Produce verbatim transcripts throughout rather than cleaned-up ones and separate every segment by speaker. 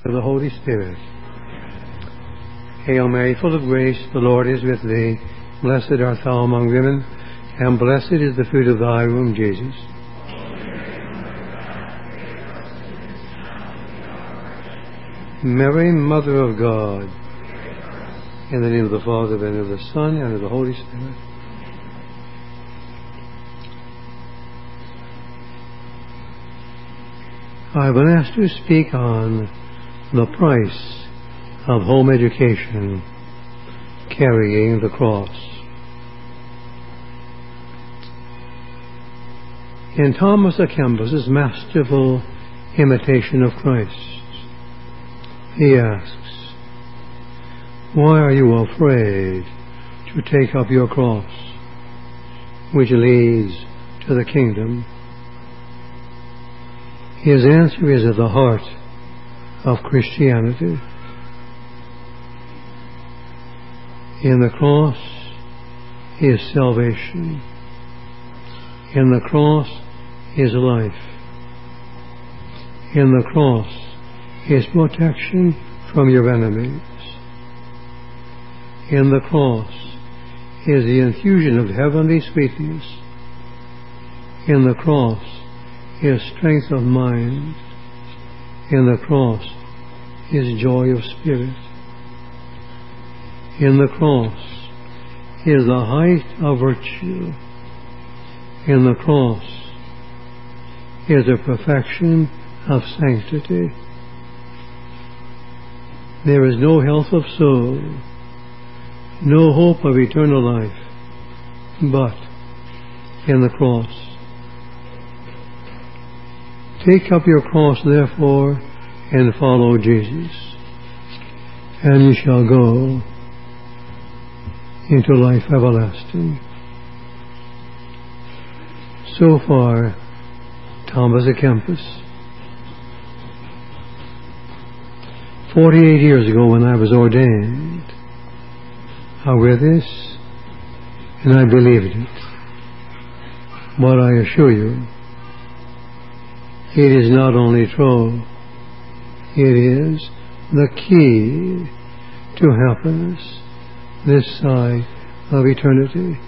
Speaker 1: of the Holy Spirit. Hail Mary, full of grace, the Lord is with thee. Blessed art thou among women, and blessed is the fruit of thy womb, Jesus. Mary, Mother of God, in the name of the Father, and of the Son, and of the Holy Spirit. I've been asked to speak on the price of home education, carrying the cross. In Thomas à Kempis' masterful imitation of Christ, he asks, "Why are you afraid to take up your cross, which leads to the kingdom?" His answer is at the heart of Christianity. In the cross is salvation. In the cross is life. In the cross is protection from your enemies. In the cross is the infusion of heavenly sweetness. In the cross is strength of mind. In the cross is joy of spirit. In the cross is the height of virtue. In the cross is the perfection of sanctity. There is no health of soul, no hope of eternal life, but in the cross. Take up your cross, therefore, and follow Jesus, and you shall go into life everlasting. So far, Thomas à Kempis. Forty-eight years ago, when I was ordained, I read this, and I believed it. But I assure you, it is not only true, it is the key to happiness this side of eternity.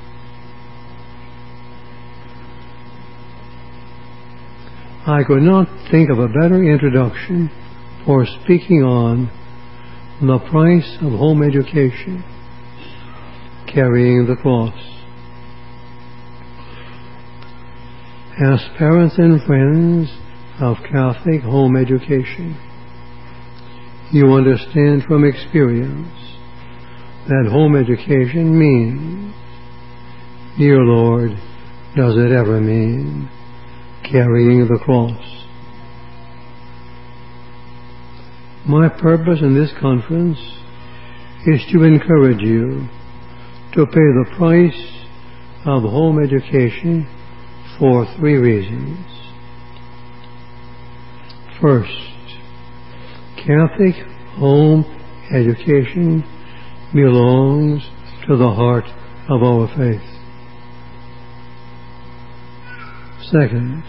Speaker 1: I could not think of a better introduction for speaking on the price of home education, carrying the cross. As parents and friends of Catholic home education, you understand from experience that home education means, dear Lord, does it ever mean carrying the cross? My purpose in this conference is to encourage you to pay the price of home education for three reasons. First, Catholic home education belongs to the heart of our faith. Second,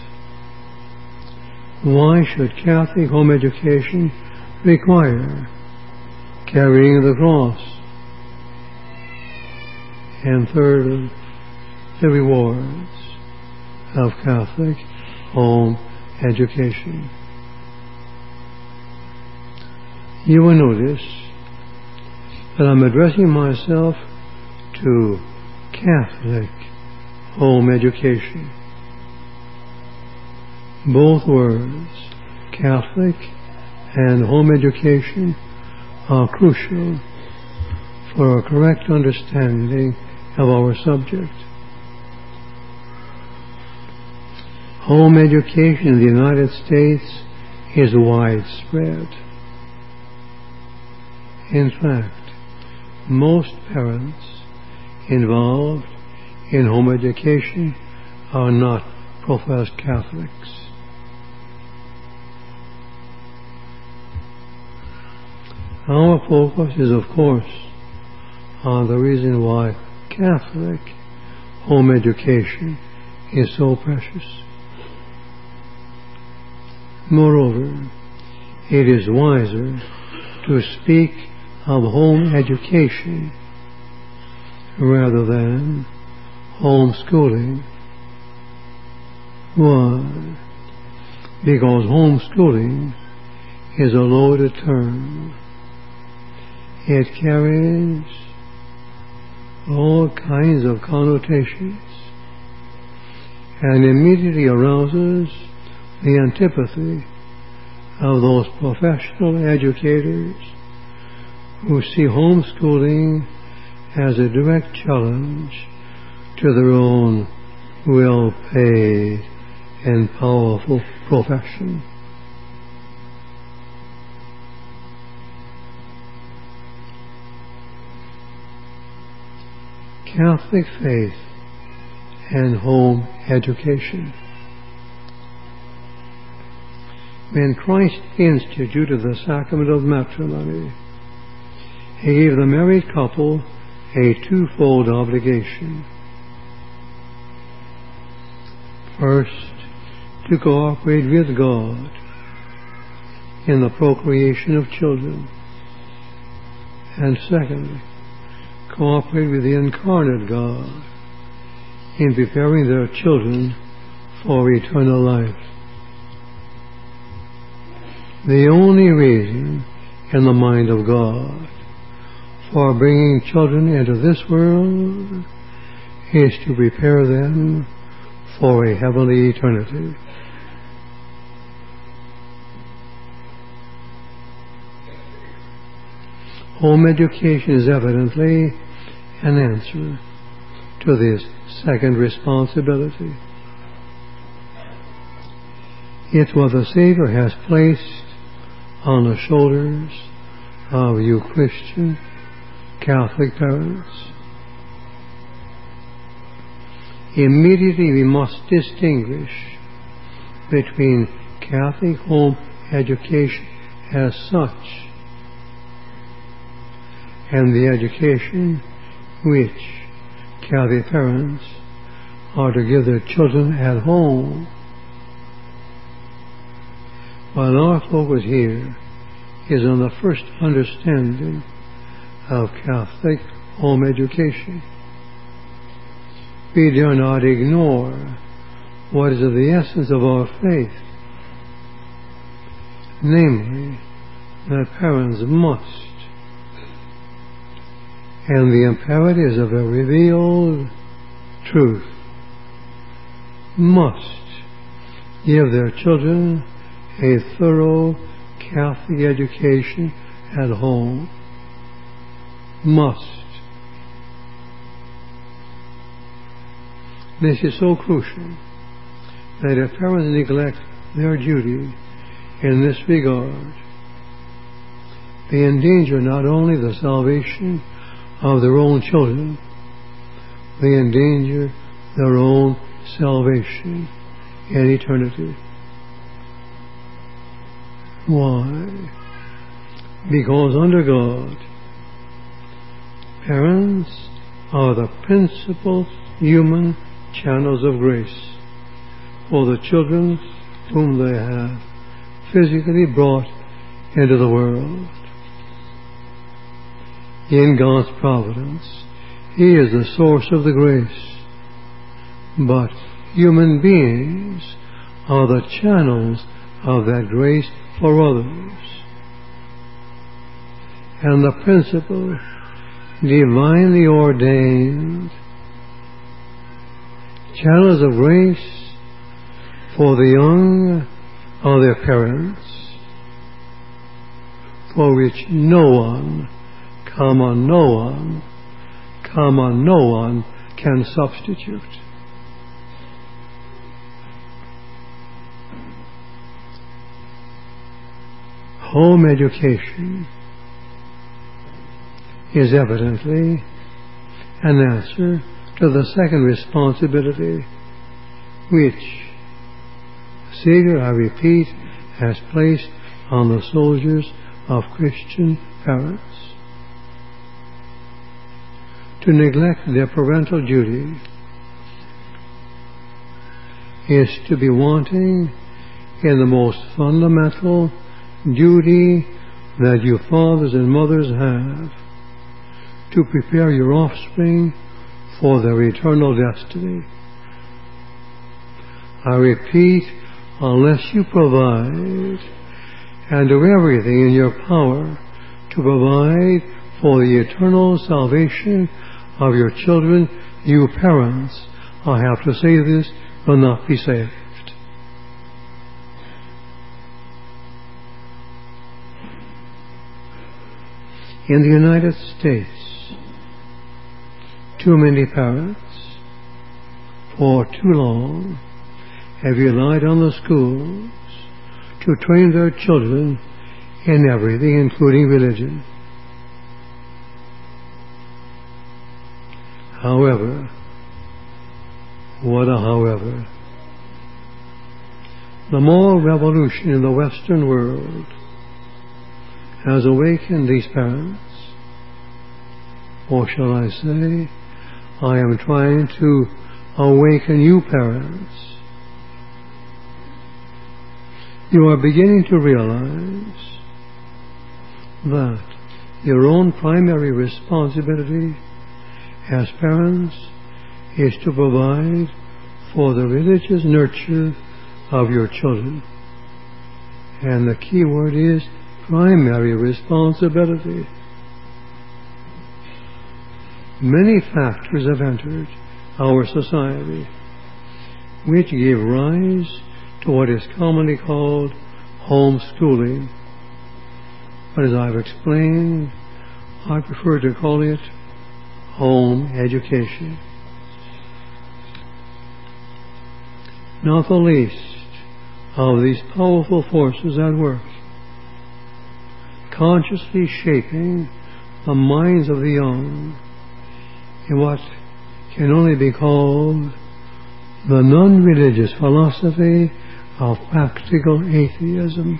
Speaker 1: why should Catholic home education require carrying the cross? And third, the rewards of Catholic home education. You will notice that I'm addressing myself to Catholic home education. Both words, Catholic and home education, are crucial for a correct understanding of our subject. Home education in the United States is widespread. In fact, most parents involved in home education are not professed Catholics. Our focus is, of course, on the reason why Catholic home education is so precious. Moreover, it is wiser to speak of home education rather than homeschooling. Why? Because homeschooling is a loaded term. It carries all kinds of connotations and immediately arouses the antipathy of those professional educators who see homeschooling as a direct challenge to their own well-paid and powerful profession. Catholic faith and home education. When Christ instituted the sacrament of matrimony, he gave the married couple a twofold obligation. First, to cooperate with God in the procreation of children, and secondly, cooperate with the incarnate God in preparing their children for eternal life. The only reason in the mind of God for bringing children into this world is to prepare them for a heavenly eternity. Home education is evidently an answer to this second responsibility. It's what the Savior has placed on the shoulders of you Christian Catholic parents. Immediately we must distinguish between Catholic home education as such and the education which Catholic parents are to give their children at home. While our focus here is on the first understanding of Catholic home education, we do not ignore what is of the essence of our faith, namely that parents must, and the imperatives of a revealed truth, must give their children a thorough Catholic education at home. Must. This is so crucial that if parents neglect their duty in this regard, they endanger not only the salvation of their own children, they endanger their own salvation in eternity. Why? Because under God, parents are the principal human channels of grace for the children whom they have physically brought into the world. In God's providence, He is the source of the grace, but human beings are the channels of that grace for others. And the principal, divinely ordained channels of grace for the young are their parents, for which no one, comma, no one, comma, no one can substitute. Home education is evidently an answer to the second responsibility, which Savior, I repeat, has placed on the soldiers of Christian parents. To neglect their parental duty is to be wanting in the most fundamental duty that you fathers and mothers have to prepare your offspring for their eternal destiny. I repeat, unless you provide and do everything in your power to provide for the eternal salvation of your children, you parents, I have to say this, will not be saved. In the United States, too many parents, for too long, have relied on the schools to train their children in everything, including religion. However, what a however, the moral revolution in the Western world has awakened these parents, or shall I say, I am trying to awaken you parents. You are beginning to realize that your own primary responsibility as parents is to provide for the religious nurture of your children. And the key word is primary responsibility. Many factors have entered our society which gave rise to what is commonly called homeschooling. But as I've explained, I prefer to call it home education. Not the least of these powerful forces at work, consciously shaping the minds of the young in what can only be called the non-religious philosophy of practical atheism.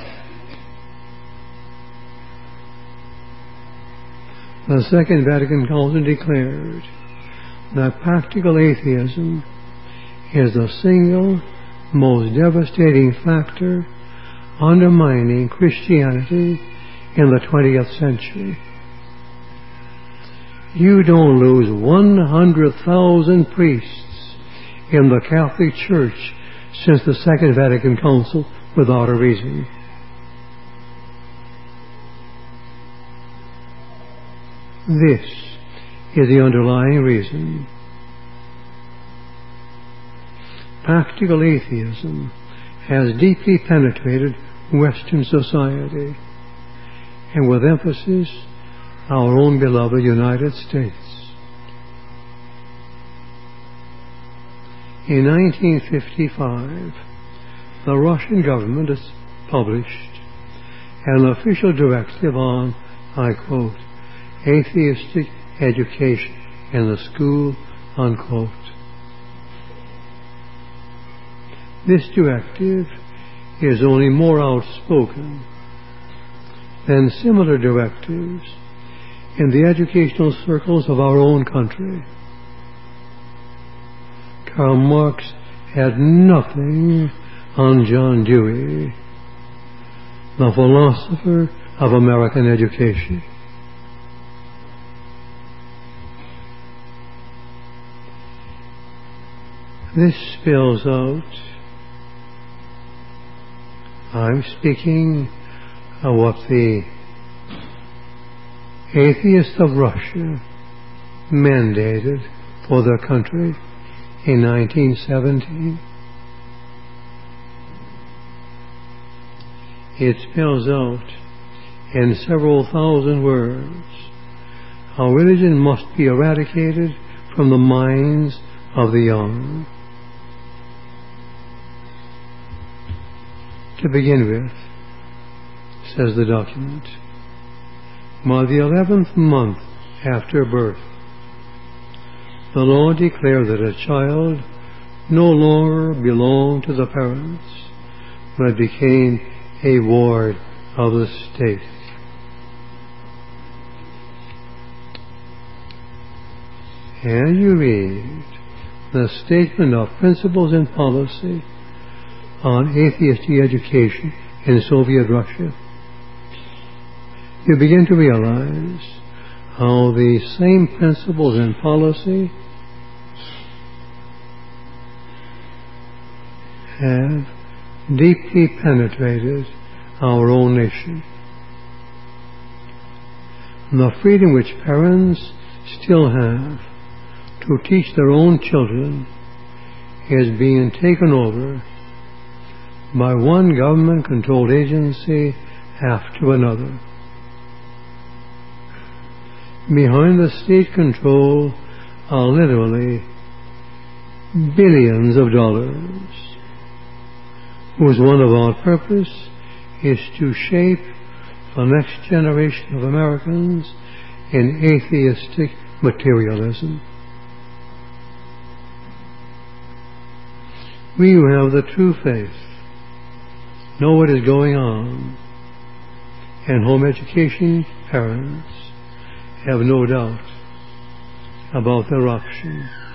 Speaker 1: The Second Vatican Council declared that practical atheism is the single most devastating factor undermining Christianity in the twentieth century. You don't lose one hundred thousand priests in the Catholic Church since the Second Vatican Council without a reason. This is the underlying reason. Practical atheism has deeply penetrated Western society, and with emphasis, our own beloved United States. In nineteen fifty-five, the Russian government has published an official directive on, I quote, atheistic education in the school, unquote. This directive is only more outspoken than similar directives in the educational circles of our own country. Karl Marx had nothing on John Dewey, the philosopher of American education. This spills out, I'm speaking of what the atheists of Russia mandated for their country in nineteen seventeen. It spells out in several thousand words how religion must be eradicated from the minds of the young. To begin with, says the document, by the eleventh month after birth, the law declared that a child no longer belonged to the parents, but became a ward of the state. And you read the statement of principles and policy on atheistic education in Soviet Russia, you begin to realize how the same principles in policy have deeply penetrated our own nation. And the freedom which parents still have to teach their own children is being taken over by one government-controlled agency after another. Behind the state control are literally billions of dollars, whose one avowed purpose is to shape the next generation of Americans in atheistic materialism. We who have the true faith know what is going on, and home education parents have no doubt about their option.